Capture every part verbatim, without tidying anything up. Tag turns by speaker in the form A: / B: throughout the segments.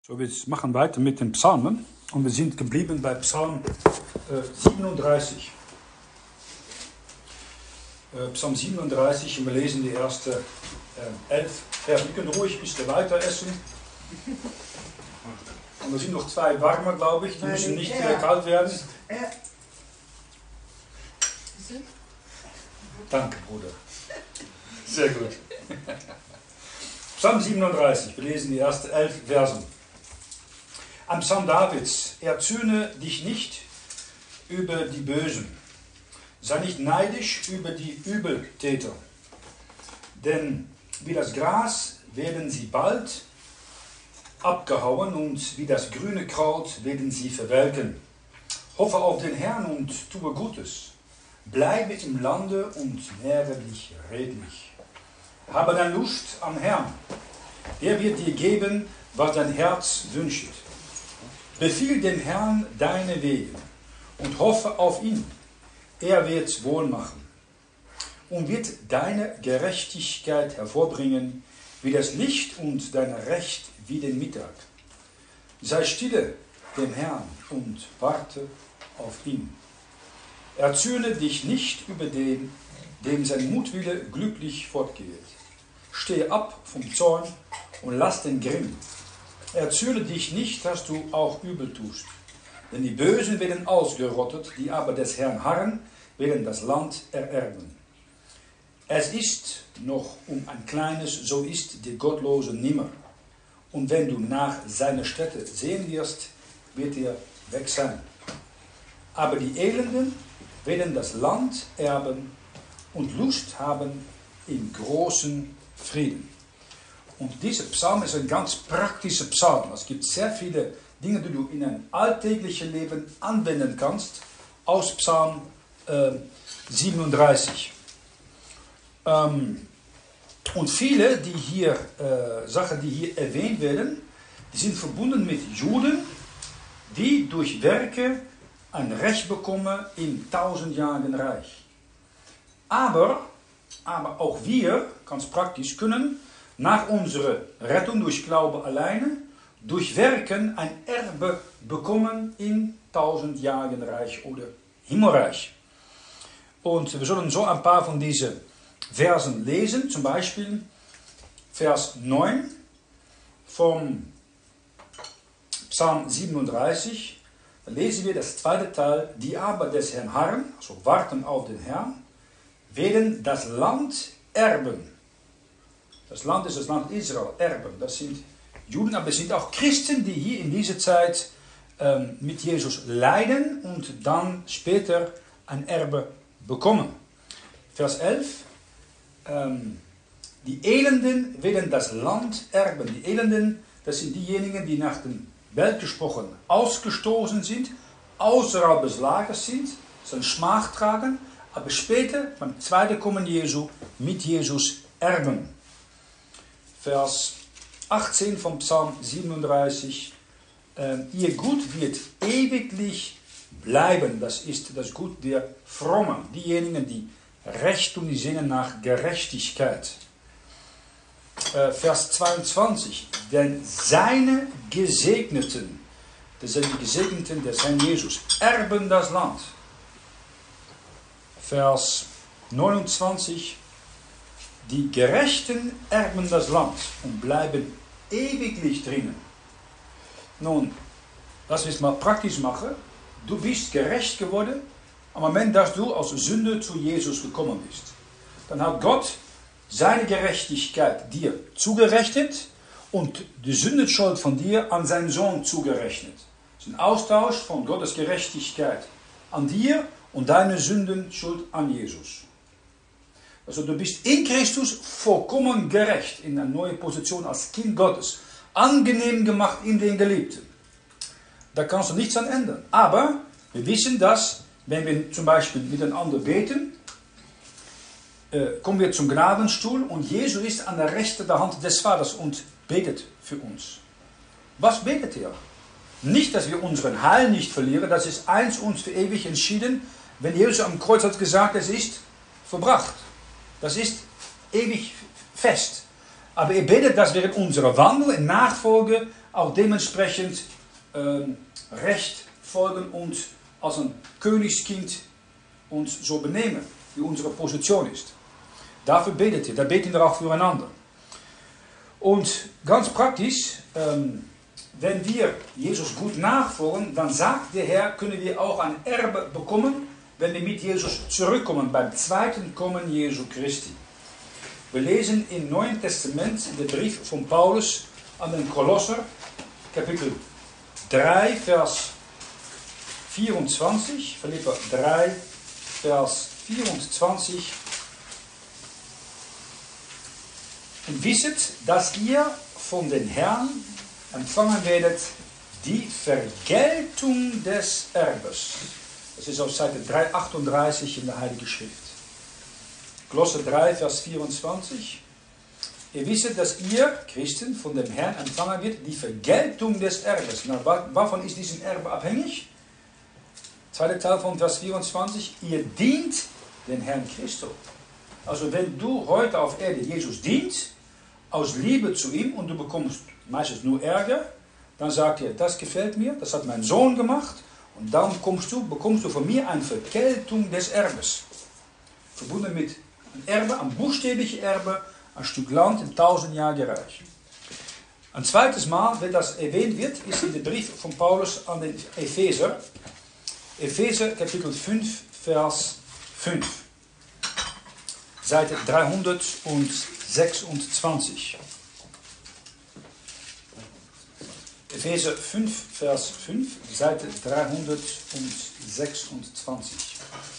A: So, wir machen weiter mit den Psalmen und wir sind geblieben bei Psalm äh, siebenunddreißig. Äh, Psalm siebenunddreißig und wir lesen die ersten äh, elf Verse. Wir können ruhig ein bisschen weiter essen. Und wir sind noch zwei warmer, glaube ich. Die müssen nicht äh, kalt werden. Danke, Bruder. Sehr gut. Psalm siebenunddreißig, wir lesen die ersten elf Versen. Am Psalm Davids: Erzürne dich nicht über die Bösen, sei nicht neidisch über die Übeltäter, denn wie das Gras werden sie bald abgehauen und wie das grüne Kraut werden sie verwelken. Hoffe auf den Herrn und tue Gutes, bleibe im Lande und nähre dich redlich. Habe deine Lust am Herrn, er wird dir geben, was dein Herz wünscht. Befiehl dem Herrn deine Wege und hoffe auf ihn. Er wird's wohl machen und wird deine Gerechtigkeit hervorbringen wie das Licht und dein Recht wie den Mittag. Sei stille dem Herrn und warte auf ihn. Erzürne dich nicht über den, dem sein Mutwille glücklich fortgeht. Steh ab vom Zorn und lass den Grimm. Erzürne dich nicht, dass du auch übel tust. Denn die Bösen werden ausgerottet, die aber des Herrn harren, werden das Land ererben. Es ist noch um ein kleines, so ist der Gottlose nimmer. Und wenn du nach seiner Stätte sehen wirst, wird er weg sein. Aber die Elenden werden das Land erben und Lust haben in großen Frieden. Und dieser Psalm ist ein ganz praktischer Psalm. Es gibt sehr viele Dinge, die du in ein alltägliches Leben anwenden kannst, aus Psalm äh, siebenunddreißig. Ähm, und viele die hier, äh, Sachen, die hier erwähnt werden, die sind verbunden mit Juden, die durch Werke ein Recht bekommen im tausendjährigen Reich. Aber, aber auch wir, ganz praktisch, können nach unserer Rettung durch Glaube alleine, durch Werken ein Erbe bekommen im tausendjährigen Reich oder Himmelreich. Und wir sollen so ein paar von diesen Versen lesen, zum Beispiel Vers neun vom Psalm siebenunddreißig. Da lesen wir das zweite Teil: Die aber des Herrn harren, also warten auf den Herrn, werden das Land erben. Das Land ist das Land Israel, erben. Das sind Juden, aber es sind auch Christen, die hier in dieser Zeit ähm, mit Jesus leiden und dann später ein Erbe bekommen. Vers elf. Ähm, die Elenden werden das Land erben. Die Elenden, das sind diejenigen, die nach dem Welt gesprochen ausgestoßen sind, außerhalb des Lagers sind, seine Schmach tragen, aber später, beim zweiten Kommen Jesu, mit Jesus erben. Vers achtzehn vom Psalm siebenunddreißig. Äh, ihr Gut wird ewiglich bleiben. Das ist das Gut der Frommen. Diejenigen, die Recht tun, die sehnen nach Gerechtigkeit. Äh, Vers zweiundzwanzig. Denn seine Gesegneten, das sind die Gesegneten des Herrn Jesus, erben das Land. Vers neunundzwanzig. Die Gerechten erben das Land und bleiben ewiglich drinnen. Nun, lass uns mal praktisch machen. Du bist gerecht geworden am Moment, dass du aus Sünde zu Jesus gekommen bist. Dann hat Gott seine Gerechtigkeit dir zugerechnet und die Sündenschuld von dir an seinen Sohn zugerechnet. Das ist ein Austausch von Gottes Gerechtigkeit an dir und deine Sündenschuld an Jesus. Also du bist in Christus vollkommen gerecht, in eine neue Position als Kind Gottes. Angenehm gemacht in den Geliebten. Da kannst du nichts an ändern. Aber wir wissen, dass, wenn wir zum Beispiel miteinander beten, äh, kommen wir zum Gnadenstuhl und Jesus ist an der rechten Hand des Vaters und betet für uns. Was betet er? Nicht, dass wir unseren Heil nicht verlieren, das ist eins uns für ewig entschieden, wenn Jesus am Kreuz hat gesagt, es ist verbracht. Das ist ewig fest. Aber er betet, dass wir in unserer Wandel, in Nachfolge, auch dementsprechend ähm, Recht folgen und als ein Königskind uns so benehmen, wie unsere Position ist. Dafür betet ihr, da beten wir auch füreinander. Und ganz praktisch, ähm, wenn wir Jesus gut nachfolgen, dann sagt der Herr, können wir auch ein Erbe bekommen, wenn wir mit Jesus zurückkommen, beim zweiten Kommen Jesu Christi. Wir lesen im Neuen Testament den Brief von Paulus an den Kolosser, Kapitel drei, Vers vierundzwanzig, Philipper drei, Vers vierundzwanzig. Und wisset, dass ihr von den Herrn empfangen werdet die Vergeltung des Erbes. Das ist auf Seite dreihundertachtunddreißig in der Heiligen Schrift. Kolosser drei, Vers vierundzwanzig. Ihr wisst, dass ihr, Christen, von dem Herrn empfangen wird, die Vergeltung des Erbes. Na, wovon ist diesen Erbe abhängig? Zweiter Teil von Vers vierundzwanzig. Ihr dient den Herrn Christus. Also wenn du heute auf Erde Jesus dienst, aus Liebe zu ihm, und du bekommst meistens nur Ärger, dann sagt er, das gefällt mir, das hat mein Sohn gemacht, und darum kommst du, bekommst du von mir eine Vergeltung des Erbes. Verbunden mit einem Erbe, ein buchstäbliches Erbe, ein Stück Land im tausendjährigen Reich. Ein zweites Mal, wenn das erwähnt wird, ist in dem Brief von Paulus an den Epheser. Epheser Kapitel fünf, Vers fünf. Seite dreihundertsechsundzwanzig. Epheser fünf, Vers fünf, Seite dreihundertsechsundzwanzig.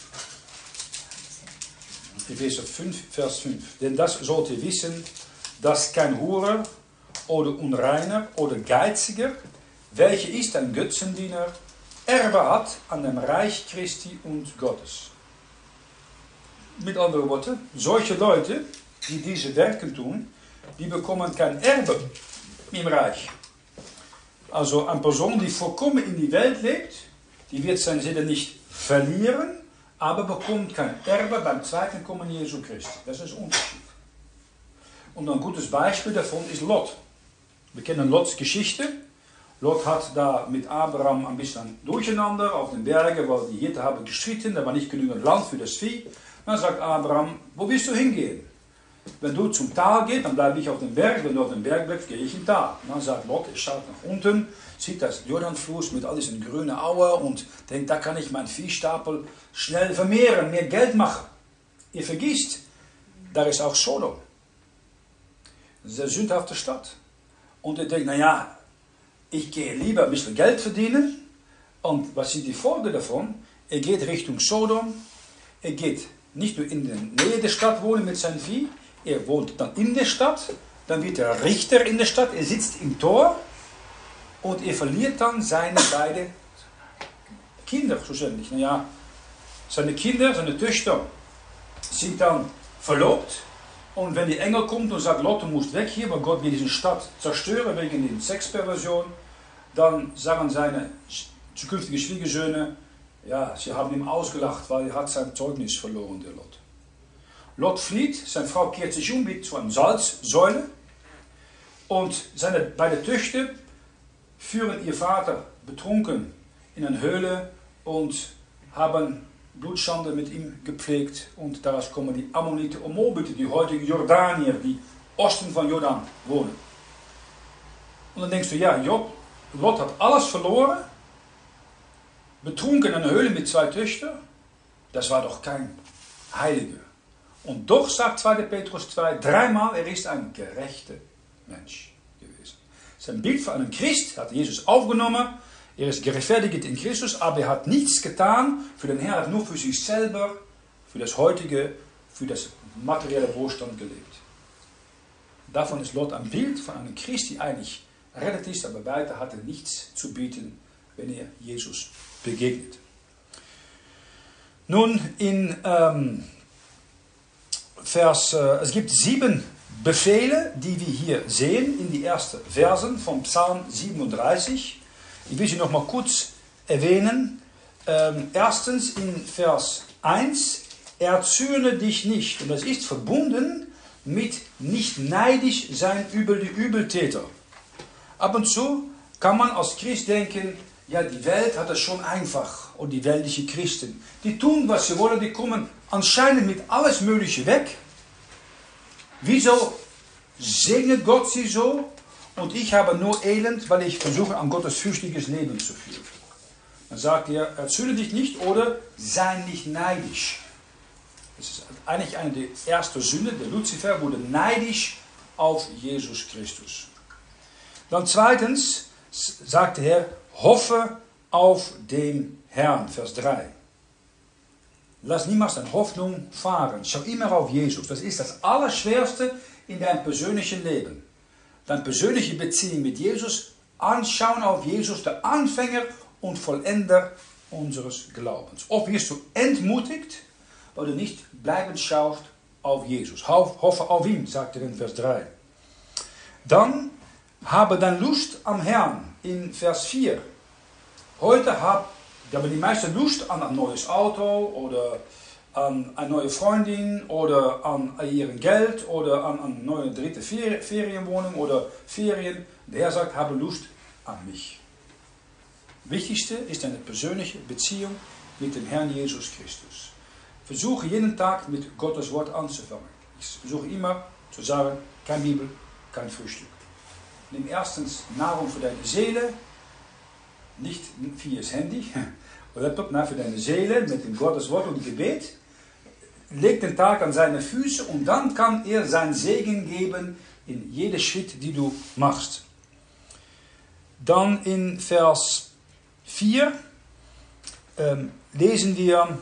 A: Epheser fünf, Vers fünf. Denn das sollt ihr wissen, dass kein Hurer oder Unreiner oder Geiziger, welcher ist ein Götzendiener, Erbe hat an dem Reich Christi und Gottes. Mit anderen Worten, solche Leute, die diese Werke tun, die bekommen kein Erbe im Reich. Also eine Person, die vollkommen in die Welt lebt, die wird seine Seele nicht verlieren, aber bekommt kein Erbe beim zweiten Kommen Jesu Christi. Das ist ein Unterschied. Und ein gutes Beispiel davon ist Lot. Wir kennen Lots Geschichte. Lot hat da mit Abraham ein bisschen durcheinander auf den Bergen, weil die Hirten haben gestritten, da war nicht genügend Land für das Vieh. Dann sagt Abraham, wo willst du hingehen? Wenn du zum Tal gehst, dann bleibe ich auf dem Berg. Wenn du auf dem Berg bleibst, gehe ich im Tal. Dann sagt Lot, er schaut nach unten, sieht das Jordanfluss mit all diesen grünen Auen und denkt, da kann ich meinen Viehstapel schnell vermehren, mehr Geld machen. Ihr vergisst, da ist auch Sodom. Das ist eine sündhafte Stadt. Und er denkt, naja, ich gehe lieber ein bisschen Geld verdienen. Und was sind die Folgen davon? Er geht Richtung Sodom. Er geht nicht nur in der Nähe der Stadt wohnen mit seinem Vieh. Er wohnt dann in der Stadt. Dann wird er Richter in der Stadt. Er sitzt im Tor. Und er verliert dann seine beiden Kinder schlussendlich. Naja, seine Kinder, seine Töchter sind dann verlobt. Und wenn die Engel kommt und sagt, Lot, du musst weg hier, weil Gott will diese Stadt zerstören wegen der Sexperversion, dann sagen seine zukünftigen Schwiegersöhne, ja, sie haben ihn ausgelacht, weil er hat sein Zeugnis verloren, der Lot. Lot flieht, seine Frau kehrt sich um wie zu einer Salzsäule und seine beiden Töchter führen ihr Vater betrunken in eine Höhle und haben Blutschande mit ihm gepflegt und daraus kommen die Ammoniter und Moabiter, die heutigen Jordanier, die Osten von Jordan wohnen. Und dann denkst du, ja, Job, Lot hat alles verloren, betrunken in einer Höhle mit zwei Töchtern, das war doch kein Heiliger. Und doch sagt zweiter Petrus zwei, dreimal, er ist ein gerechter Mensch gewesen. Sein Bild für einen Christ hat Jesus aufgenommen. Er ist gerechtfertigt in Christus, aber er hat nichts getan für den Herrn, er hat nur für sich selber, für das heutige, für das materielle Wohlstand gelebt. Davon ist Lot ein Bild von einem Christ, der eigentlich rettet ist, aber weiter hat er nichts zu bieten, wenn er Jesus begegnet. Nun, in ähm, Vers, äh, es gibt sieben Befehle, die wir hier sehen, in die ersten Versen von Psalm siebenunddreißig. Ich will sie noch mal kurz erwähnen. Ähm, erstens in Vers eins, erzürne dich nicht. Und das ist verbunden mit nicht neidisch sein über die Übeltäter. Ab und zu kann man als Christ denken, ja, die Welt hat es schon einfach. Und die weltlichen Christen, die tun, was sie wollen, die kommen anscheinend mit alles Mögliche weg. Wieso segnet Gott sie so? Und ich habe nur Elend, weil ich versuche, ein gottesfürchtiges Leben zu führen. Dann sagt er, erzürne dich nicht oder sei nicht neidisch. Das ist eigentlich eine der ersten Sünden. Der Luzifer wurde neidisch auf Jesus Christus. Dann zweitens sagt der Herr, hoffe auf den Herrn, Vers drei. Lass niemals deine Hoffnung fahren. Schau immer auf Jesus. Das ist das Allerschwerste in deinem persönlichen Leben. Deine persönliche Beziehung mit Jesus anschauen auf Jesus, der Anfänger und Vollender unseres Glaubens. Oft wirst du entmutigt, weil du nicht bleibend schaust auf Jesus. Hoffe auf ihn, sagt er in Vers drei. Dann habe dann Lust am Herrn in Vers vier. Heute haben die meisten Lust an ein neues Auto oder an eine neue Freundin oder an ihr Geld oder an eine neue dritte Ferienwohnung oder Ferien. Der Herr sagt, habe Lust an mich. Wichtigste ist eine persönliche Beziehung mit dem Herrn Jesus Christus. Versuche jeden Tag mit Gottes Wort anzufangen. Ich versuche immer zu sagen, kein Bibel, kein Frühstück. Nimm erstens Nahrung für deine Seele, nicht via das Handy oder Laptop, nein, für deine Seele mit dem Gottes Wort und Gebet. Leg den Tag an seine Füße und dann kann er seinen Segen geben in jedem Schritt, die du machst. Dann in Vers vier ähm, lesen wir,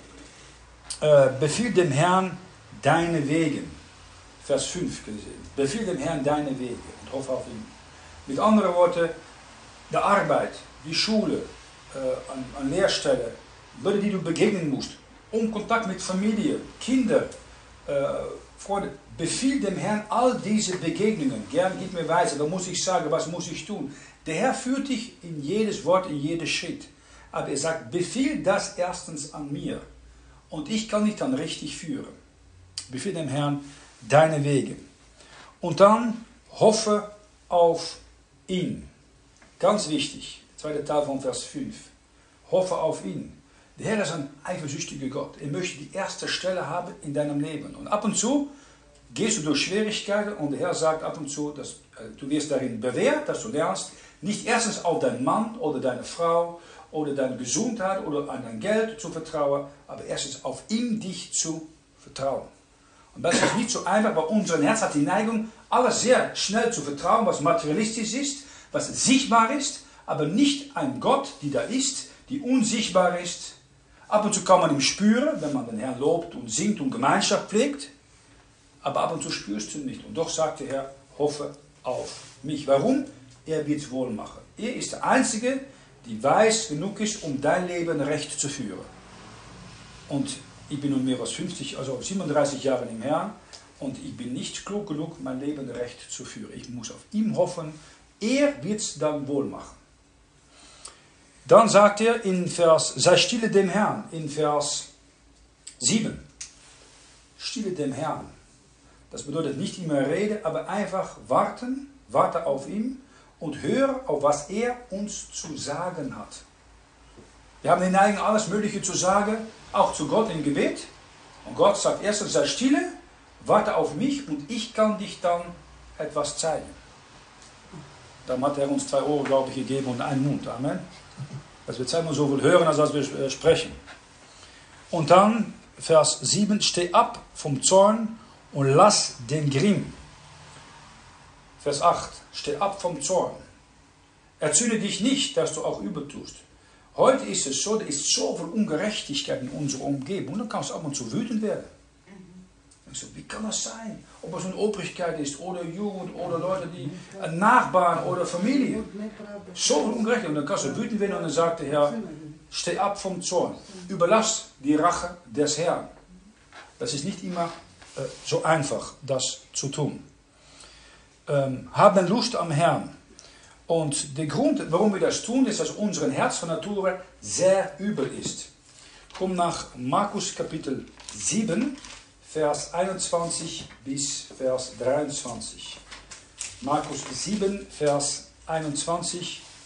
A: äh, befiehl dem Herrn deine Wege. Vers fünf gesehen. Befiehl dem Herrn deine Wege und hoffe auf ihn. Mit anderen Worten, die Arbeit, die Schule, äh, an, an Lehrstelle, Leute, die du begegnen musst, um Kontakt mit Familie, Kinder, äh, Freunde, befiehl dem Herrn all diese Begegnungen. Gern gib mir Weise, was muss ich sagen, was muss ich tun. Der Herr führt dich in jedes Wort, in jeden Schritt. Aber er sagt, befiehl das erstens an mir. Und ich kann dich dann richtig führen. Befiehl dem Herrn deine Wege. Und dann hoffe auf ihn. Ganz wichtig, zweiter Teil von Vers fünf. Hoffe auf ihn. Der Herr ist ein eifersüchtiger Gott. Er möchte die erste Stelle haben in deinem Leben. Und ab und zu gehst du durch Schwierigkeiten und der Herr sagt ab und zu, dass äh, du wirst darin bewährt, dass du lernst, nicht erstens auf deinen Mann oder deine Frau oder deine Gesundheit oder an dein Geld zu vertrauen, aber erstens auf ihn dich zu vertrauen. Und das ist nicht so einfach, weil unser Herz hat die Neigung, alles sehr schnell zu vertrauen, was materialistisch ist, was sichtbar ist, aber nicht ein Gott, die da ist, die unsichtbar ist. Ab und zu kann man ihn spüren, wenn man den Herrn lobt und singt und Gemeinschaft pflegt, aber ab und zu spürst du ihn nicht. Und doch sagt der Herr, hoffe auf mich. Warum? Er wird es wohl machen. Er ist der Einzige, der weiß genug ist, um dein Leben recht zu führen. Und ich bin nun mehr als fünfzig, also siebenunddreißig Jahre im Herrn und ich bin nicht klug genug, mein Leben recht zu führen. Ich muss auf ihn hoffen, er wird es dann wohl machen. Dann sagt er in Vers, sei stille dem Herrn, in Vers sieben. Stille dem Herrn. Das bedeutet nicht immer reden, aber einfach warten, warte auf ihn und höre, auf was er uns zu sagen hat. Wir haben die Neigung, alles Mögliche zu sagen, auch zu Gott im Gebet. Und Gott sagt erstens, sei stille, warte auf mich und ich kann dich dann etwas zeigen. Dann hat er uns zwei Ohren, glaube ich, gegeben und einen Mund. Amen. Dass wir zweimal so viel hören, als wir sprechen. Und dann, Vers sieben, steh ab vom Zorn und lass den Grimm. Vers acht, steh ab vom Zorn. Erzürne dich nicht, dass du auch übertust. Heute ist es so, da ist so viel Ungerechtigkeit in unserer Umgebung. Und dann kannst du ab und zu wütend werden. Ich so, wie kann das sein? Ob es eine Obrigkeit ist, oder Jugend, oder Leute, die Nachbarn oder Familie. So viel Ungerechtigkeit. Und dann kannst du wütend werden und dann sagt der Herr, steh ab vom Zorn. Überlass die Rache des Herrn. Das ist nicht immer äh, so einfach, das zu tun. Ähm, haben Lust am Herrn. Und der Grund, warum wir das tun, ist, dass unser Herz von Natur sehr übel ist. Komm nach Markus Kapitel sieben, Vers einundzwanzig bis Vers dreiundzwanzig. Markus sieben, Vers einundzwanzig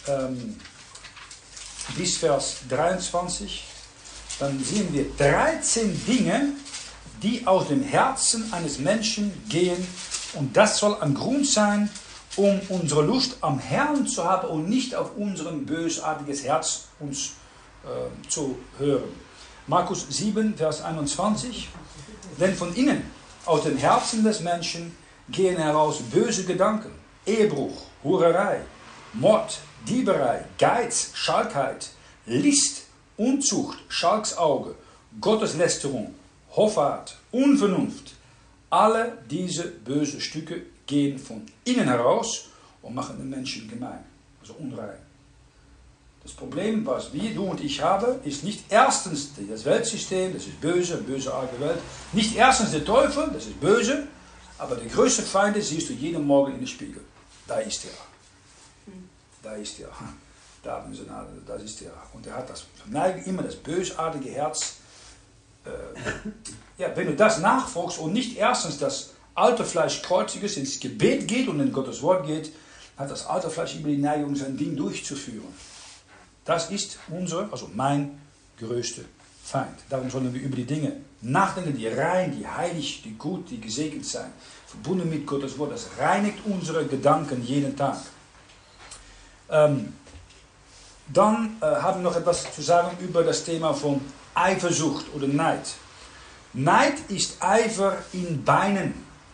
A: ähm, bis Vers dreiundzwanzig, dann sehen wir dreizehn Dinge, die aus dem Herzen eines Menschen gehen. Und das soll ein Grund sein, um unsere Lust am Herrn zu haben und nicht auf unserem bösartiges Herz uns äh, zu hören. Markus sieben, Vers einundzwanzig. Denn von innen, aus dem Herzen des Menschen, gehen heraus böse Gedanken, Ehebruch, Hurerei, Mord, Dieberei, Geiz, Schalkheit, List, Unzucht, Schalksauge, Gotteslästerung, Hoffart, Unvernunft. Alle diese bösen Stücke gehen von innen heraus und machen den Menschen gemein, also unrein. Das Problem, was wir, du und ich haben, ist nicht erstens das Weltsystem, das ist böse, eine bösartige Welt. Nicht erstens der Teufel, das ist böse, aber der größte Feind siehst du jeden Morgen in den Spiegel. Da ist er. Da ist er. Da, da ist er. Und er hat das Neigen, immer das bösartige Herz. Äh, ja, wenn du das nachfolgst und nicht erstens das alte Fleisch kreuziges ins Gebet geht und in Gottes Wort geht, hat das alte Fleisch immer die Neigung, sein Ding durchzuführen. Das ist unser, also mein größter Feind. Darum sollen wir über die Dinge nachdenken, die rein, die heilig, die gut, die gesegnet sein. Verbunden mit Gottes Wort. Das reinigt unsere Gedanken jeden Tag. Ähm, dann äh, haben wir noch etwas zu sagen über das Thema von Eifersucht oder Neid. Neid ist Eifer in Beinen.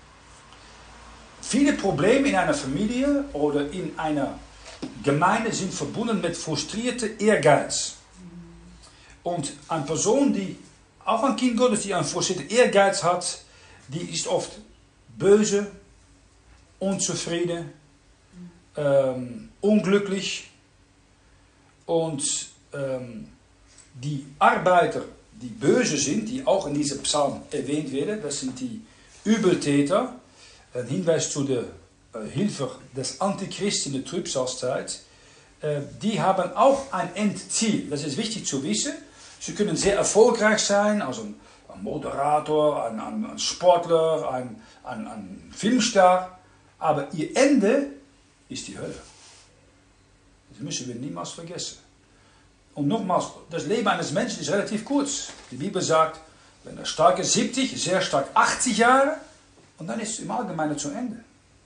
A: Viele Probleme in einer Familie oder in einer Gemeinde sind verbunden mit frustrierter Ehrgeiz. Und eine Person, die, auch ein Kind Gottes, die einen frustrierten Ehrgeiz hat, die ist oft böse, unzufrieden, ähm, unglücklich. Und ähm, die Arbeiter, die böse sind, die auch in diesem Psalm erwähnt werden, das sind die Übeltäter. Ein Hinweis zu der äh, Hilfe des Antichrist in der Trübsalzeit. Äh, die haben auch ein Endziel. Das ist wichtig zu wissen. Sie können sehr erfolgreich sein, also ein, ein Moderator, ein, ein, ein Sportler, ein, ein, ein Filmstar. Aber ihr Ende ist die Hölle. Das müssen wir niemals vergessen. Und nochmals, das Leben eines Menschen ist relativ kurz. Die Bibel sagt, wenn er stark ist, siebzig, sehr stark achtzig Jahre. Und dann ist es im Allgemeinen zu Ende.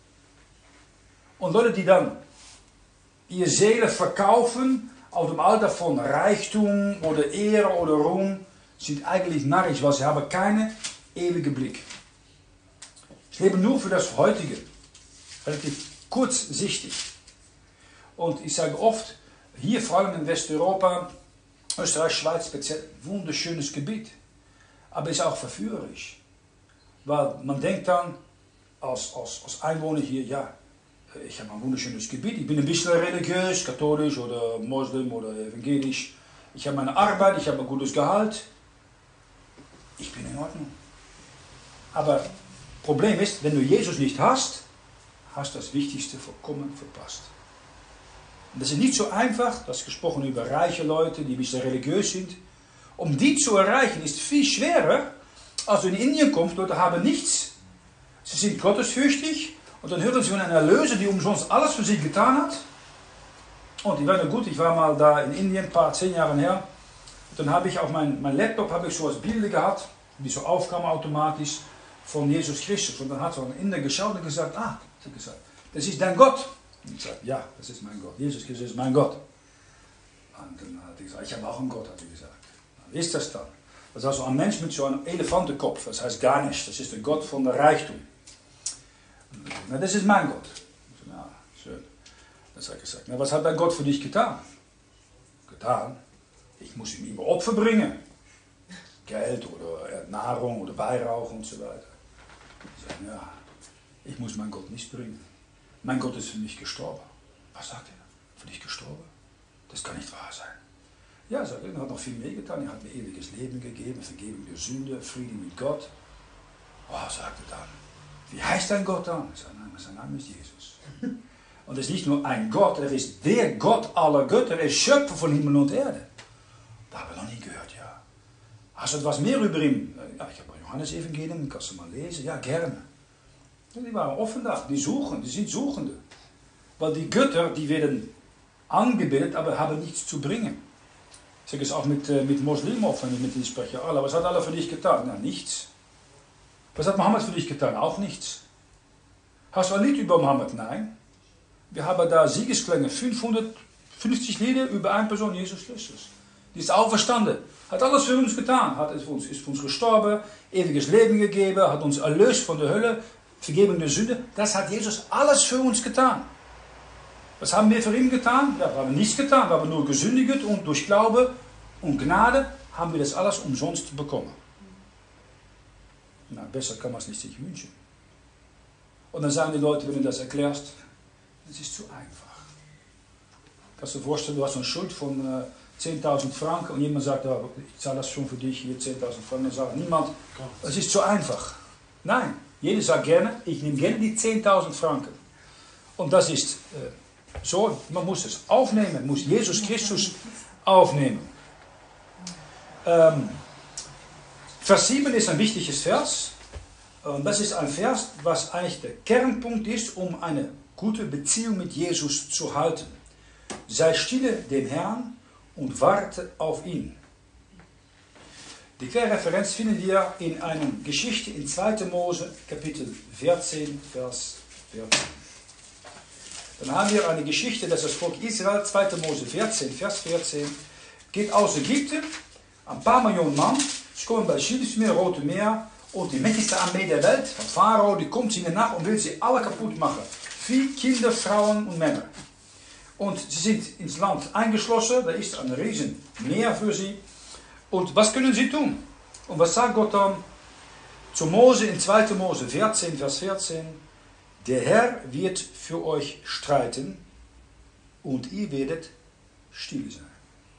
A: Und Leute, die dann ihre Seele verkaufen auf dem Alter von Reichtum oder Ehre oder Ruhm, sind eigentlich narrisch, weil sie haben keinen ewigen Blick. Sie leben nur für das Heutige. Relativ kurzsichtig. Und ich sage oft, hier vor allem in Westeuropa, Österreich, Schweiz speziell, wunderschönes Gebiet. Aber es ist auch verführerisch. Weil man denkt dann, als, als, als Einwohner hier, ja, ich habe ein wunderschönes Gebiet, ich bin ein bisschen religiös, katholisch oder Moslem oder evangelisch. Ich habe meine Arbeit, ich habe ein gutes Gehalt. Ich bin in Ordnung. Aber Problem ist, wenn du Jesus nicht hast, hast du das Wichtigste vollkommen verpasst. Und das ist nicht so einfach, das ist gesprochen über reiche Leute, die ein bisschen religiös sind. Um die zu erreichen, ist viel schwerer, als du in Indien kommst, Leute haben nichts. Sie sind gottesfürchtig und dann hören sie von einem Erlöser, die umsonst alles für sie getan hat. Und ich weiß noch gut, ich war mal da in Indien, ein paar, zehn Jahre her. Und dann habe ich auf mein, mein Laptop habe ich so als Bilder gehabt, die so aufkamen automatisch, von Jesus Christus. Und dann hat so ein Inder geschaut und gesagt, ah, hat er gesagt, das ist dein Gott. Und ich sagte, ja, das ist mein Gott. Jesus Christus ist mein Gott. Und dann hat er gesagt, ich habe auch einen Gott, hat er gesagt. Wie ist das dann? Das ist also ein Mensch mit so einem Elefantenkopf. Das heißt Ganesh, das ist der Gott von der Reichtum. Na, das ist mein Gott. So, na, schön. Dann hat er gesagt, na, was hat dein Gott für dich getan? Getan? Ich muss ihm immer Opfer bringen. Geld oder Nahrung oder Weihrauch und so weiter. Ich sage, ja, ich muss meinen Gott nicht bringen. Mein Gott ist für mich gestorben. Was sagt er? Für dich gestorben? Das kann nicht wahr sein. Ja, sagt er, er hat noch viel mehr getan. Er hat mir ewiges Leben gegeben, Vergebung der Sünde, Frieden mit Gott. Oh, sagt er dann. Wie heißt dein Gott dann? Ich sage, nein, sein Name ist Jesus. Und er ist nicht nur ein Gott, er ist der Gott aller Götter, er ist Schöpfer von Himmel und Erde. Da habe ich noch nie gehört, ja. Hast du etwas mehr über ihn? Ja, ich habe ein Johannes-Evangelium, kannst du mal lesen? Ja, gerne. Die waren offen da, die suchen, die sind Suchende. Weil die Götter, die werden angebetet, aber haben nichts zu bringen. Ich sage es auch mit, mit Muslimen, wenn ich mit ihnen spreche. Allah, was hat Allah für dich getan? Na, nichts. Was hat Mohammed für dich getan? Auch nichts. Hast du ein Lied über Mohammed? Nein. Wir haben da Siegesklänge, fünfhundertfünfzig Lieder über eine Person, Jesus Christus. Die ist auferstanden. Hat alles für uns getan. Hat es für uns, ist für uns gestorben, ewiges Leben gegeben, hat uns erlöst von der Hölle, Vergebung der Sünde. Das hat Jesus alles für uns getan. Was haben wir für ihn getan? Ja, wir haben nichts getan. Wir haben nur gesündigt und durch Glaube und Gnade haben wir das alles umsonst bekommen. Na, besser kann man es nicht sich wünschen. Und dann sagen die Leute, wenn du das erklärst, das ist zu einfach. Kannst du dir vorstellen, du hast eine Schuld von äh, zehntausend Franken und jemand sagt, ja, ich zahle das schon für dich, hier zehntausend Franken. Dann sagt niemand, es ist zu einfach. Nein, jeder sagt gerne, ich nehme gerne die zehntausend Franken. Und das ist äh, so, man muss es aufnehmen, man muss Jesus Christus aufnehmen. Ähm, Vers sieben ist ein wichtiges Vers. Und das ist ein Vers, was eigentlich der Kernpunkt ist, um eine gute Beziehung mit Jesus zu halten. Sei stille dem Herrn und warte auf ihn. Die Querreferenz finden wir in einer Geschichte in zweiter Mose, Kapitel vierzehn, Vers vierzehn. Dann haben wir eine Geschichte, dass das Volk Israel, zweiter Mose vierzehn, Vers vierzehn, geht aus Ägypten, ein paar Millionen Mann, sie kommen bei Schilfmeer, Rote Meer, und die mächtigste Armee der Welt, von Pharao, die kommt ihnen nach und will sie alle kaputt machen. Vieh, Kinder, Frauen und Männer. Und sie sind ins Land eingeschlossen, da ist ein riesen Meer für sie. Und was können sie tun? Und was sagt Gott dann zu Mose in zweiter Mose vierzehn, Vers vierzehn? Der Herr wird für euch streiten und ihr werdet still sein.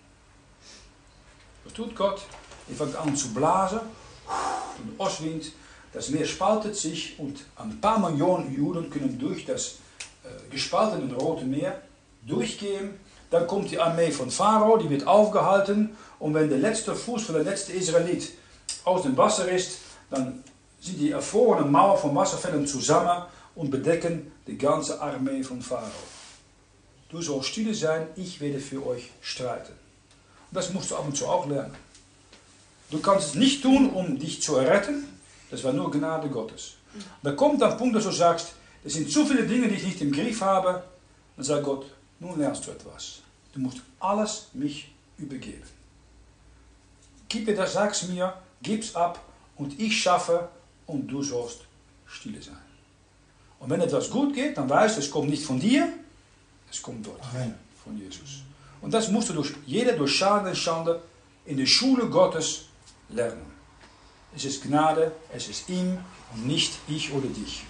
A: Was tut Gott? Er fängt an zu blasen. Und der Ostwind, das Meer spaltet sich und ein paar Millionen Juden können durch das äh, gespaltene Rote Meer durchgehen. Dann kommt die Armee von Pharao, die wird aufgehalten. Und wenn der letzte Fuß von der letzte Israelit aus dem Wasser ist, dann sind die erfrorenen Mauern von Wasserfällen zusammen und bedecken die ganze Armee von Pharao. Du sollst stille sein, ich werde für euch streiten. Und das musst du ab und zu auch lernen. Du kannst es nicht tun, um dich zu erretten. Das war nur Gnade Gottes. Da kommt ein Punkt, dass du sagst, es sind zu viele Dinge, die ich nicht im Griff habe. Dann sagt Gott, nun lernst du etwas. Du musst alles mich übergeben. Gib mir das, sag's mir, gib's ab und ich schaffe und du sollst stille sein. Und wenn etwas gut geht, dann weißt du, es kommt nicht von dir, es kommt dort, Amen. Von Jesus. Und das musst du durch, jeder durch Schade und Schande in der Schule Gottes lernen. Es ist Gnade, es ist ihm und nicht ich oder dich.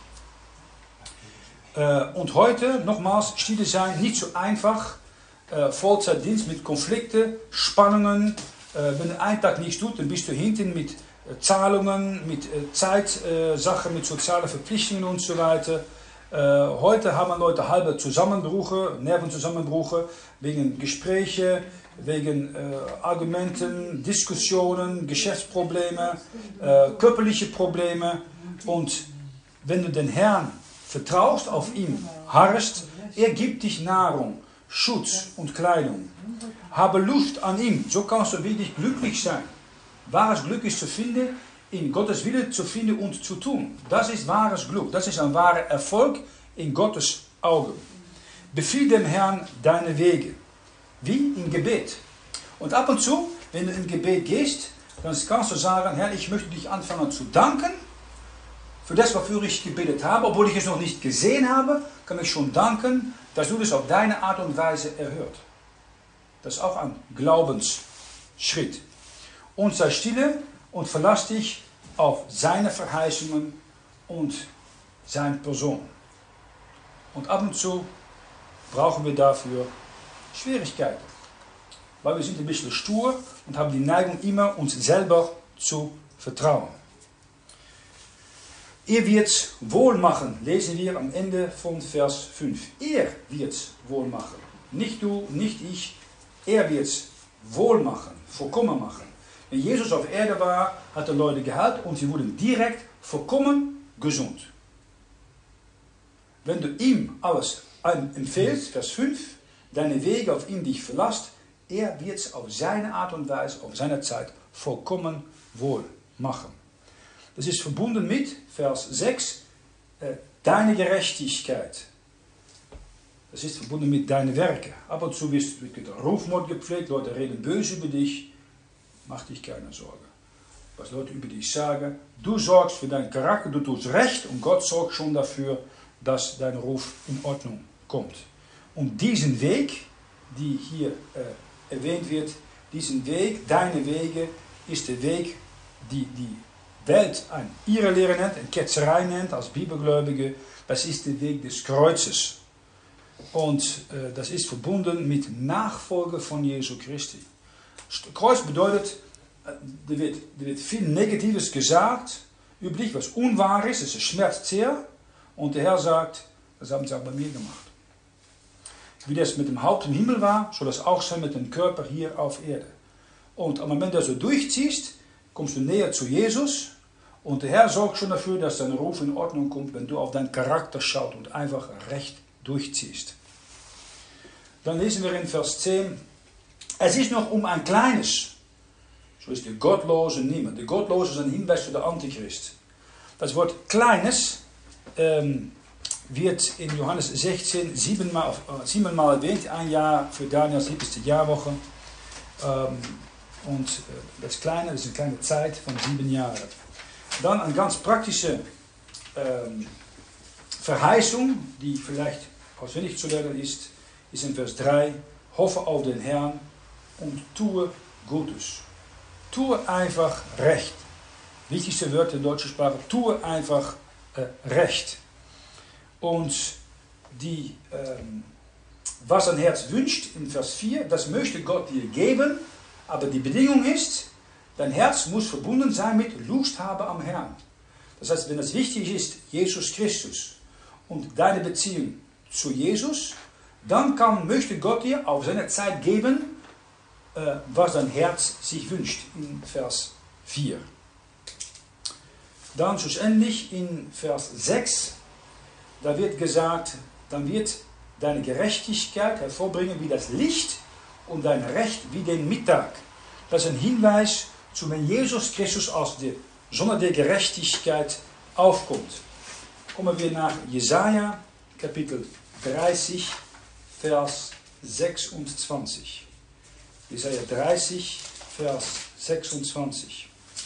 A: Äh, und heute, nochmals, stille sein, nicht so einfach. Äh, Vollzeitdienst mit Konflikten, Spannungen. Äh, wenn du einen Tag nichts tut, dann bist du hinten mit äh, Zahlungen, mit äh, Zeitsachen, äh, mit sozialen Verpflichtungen und so weiter. Äh, heute haben Leute halbe Zusammenbrüche, Nervenzusammenbrüche, wegen Gespräche, wegen äh, Argumenten, Diskussionen, Geschäftsprobleme, äh, körperliche Probleme. Und wenn du den Herrn vertraust, auf ihn harrst, er gibt dich Nahrung, Schutz und Kleidung. Habe Lust an ihm, so kannst du wirklich glücklich sein. Wahres Glück ist zu finden, in Gottes Wille zu finden und zu tun. Das ist wahres Glück, das ist ein wahrer Erfolg in Gottes Augen. Befiehl dem Herrn deine Wege. Wie? Im Gebet. Und ab und zu, wenn du im Gebet gehst, dann kannst du sagen, Herr, ich möchte dich anfangen zu danken für das, wofür ich gebetet habe. Obwohl ich es noch nicht gesehen habe, kann ich schon danken, dass du das auf deine Art und Weise erhört. Das ist auch ein Glaubensschritt. Und sei stille und verlass dich auf seine Verheißungen und seine Person. Und ab und zu brauchen wir dafür Schwierigkeiten. Weil wir sind ein bisschen stur und haben die Neigung, immer uns selber zu vertrauen. Er wird's wohl machen, lesen wir am Ende von Vers fünf. Er wird's wohl machen. Nicht du, nicht ich. Er wird's wohl machen, vollkommen machen. Wenn Jesus auf Erde war, hat er Leute geheilt und sie wurden direkt vollkommen gesund. Wenn du ihm alles empfehlst, Vers fünf, deine Wege auf ihn dich verlasst, er wird es auf seine Art und Weise, auf seine Zeit vollkommen wohl machen. Das ist verbunden mit Vers sechs, äh, deine Gerechtigkeit. Das ist verbunden mit deinen Werken. Ab und zu wird der Rufmord gepflegt, Leute reden böse über dich. Mach dich keine Sorge. Was Leute über dich sagen, du sorgst für deinen Charakter, du tust Recht und Gott sorgt schon dafür, dass dein Ruf in Ordnung kommt. Und diesen Weg, die hier äh, erwähnt wird, diesen Weg, deine Wege, ist der Weg, die die Welt ein Irrlehre nennt, eine Ketzerei nennt, als Bibelgläubige. Das ist der Weg des Kreuzes. Und äh, das ist verbunden mit Nachfolge von Jesu Christi. Kreuz bedeutet, äh, da wird, da wird viel Negatives gesagt über dich, was unwahr ist, es schmerzt sehr. Und der Herr sagt, das haben sie auch bei mir gemacht. Wie das mit dem Haupt im Himmel war, soll das auch sein mit dem Körper hier auf Erde. Und am Moment, dass du durchziehst, kommst du näher zu Jesus. Und der Herr sorgt schon dafür, dass dein Ruf in Ordnung kommt, wenn du auf deinen Charakter schaust und einfach recht durchziehst. Dann lesen wir in Vers zehn, es ist noch um ein kleines, so ist der Gottlose niemand. Der Gottlose ist ein Hinweis für den Antichrist. Das Wort kleines ähm, wird in Johannes sechzehn siebenmal, äh, siebenmal erwähnt, ein Jahr für Daniels siebzigste Jahrwoche. Ähm, und äh, das Kleine, das ist eine kleine Zeit von sieben Jahren. Dann eine ganz praktische ähm, Verheißung, die vielleicht auswendig zu lernen ist, ist in Vers drei, hoffe auf den Herrn und tue Gutes. Tue einfach Recht. Wichtigste Wörter in deutscher Sprache, tue einfach äh, Recht. Und die, ähm, was ein Herz wünscht, in Vers vier, das möchte Gott dir geben, aber die Bedingung ist, dein Herz muss verbunden sein mit Lusthabe am Herrn. Das heißt, wenn das wichtig ist, Jesus Christus und deine Beziehung zu Jesus, dann kann, möchte Gott dir auf seine Zeit geben, äh, was dein Herz sich wünscht, in Vers vier. Dann schlussendlich in Vers sechs, da wird gesagt, dann wird deine Gerechtigkeit hervorbringen wie das Licht und dein Recht wie den Mittag. Das ist ein Hinweis zu, wenn Jesus Christus als die Sonne der Gerechtigkeit aufkommt. Kommen wir nach Jesaja, Kapitel dreißig, Vers sechsundzwanzig. Jesaja dreißig, Vers sechsundzwanzig.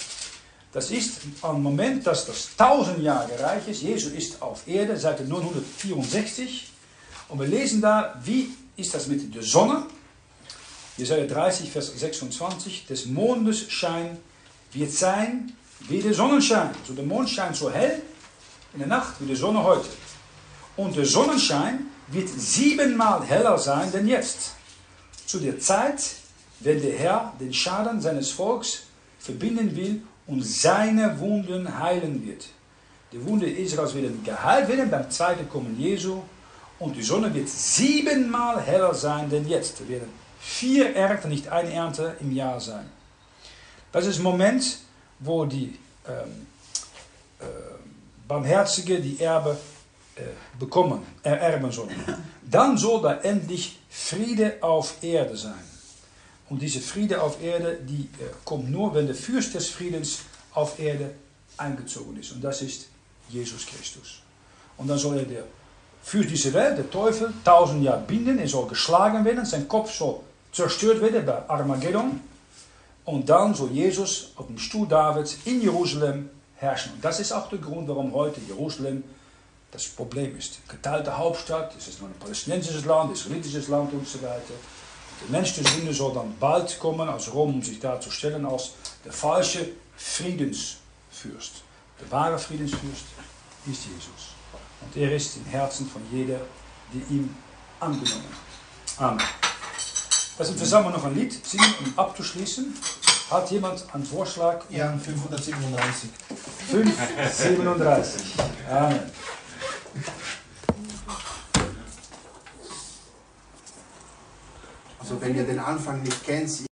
A: Das ist am Moment, dass das tausendjährige Reich ist. Jesus ist auf Erde, Seite neunhundertvierundsechzig. Und wir lesen da, wie ist das mit der Sonne? Jesaja dreißig, Vers sechsundzwanzig. Des Mondes Schein wird sein wie der Sonnenschein. Also der Mond scheint so hell in der Nacht wie die Sonne heute. Und der Sonnenschein wird siebenmal heller sein denn jetzt. Zu der Zeit, wenn der Herr den Schaden seines Volks verbinden will und seine Wunden heilen wird. Die Wunde Israels werden geheilt werden beim zweiten Kommen Jesu. Und die Sonne wird siebenmal heller sein denn jetzt. Es werden vier Ernten, nicht eine Ernte im Jahr sein. Das ist der Moment, wo die ähm, äh, Barmherzige die Erbe äh, bekommen, ererben sollen. Dann soll da endlich Friede auf Erde sein. Und diese Friede auf Erde, die äh, kommt nur, wenn der Fürst des Friedens auf Erde eingezogen ist. Und das ist Jesus Christus. Und dann soll er der Fürst dieser Welt, der Teufel, tausend Jahre binden. Er soll geschlagen werden, sein Kopf soll zerstört werden bei Armageddon. Und dann soll Jesus auf dem Stuhl Davids in Jerusalem herrschen. Und das ist auch der Grund, warum heute Jerusalem das Problem ist. Geteilte Hauptstadt, es ist noch ein palästinensisches Land, ein israelitisches Land und so weiter. Der Mensch der Sünde soll dann bald kommen als Rom, um sich darzustellen als der falsche Friedensfürst. Der wahre Friedensfürst ist Jesus. Und er ist im Herzen von jeder, die ihm angenommen hat. Amen. Lass uns zusammen noch ein Lied singen, um abzuschließen. Hat jemand einen Vorschlag?
B: Ja, fünfhundertsiebenunddreißig.
A: fünfhundertsiebenunddreißig. Amen.
B: Also wenn ihr den Anfang nicht kennt,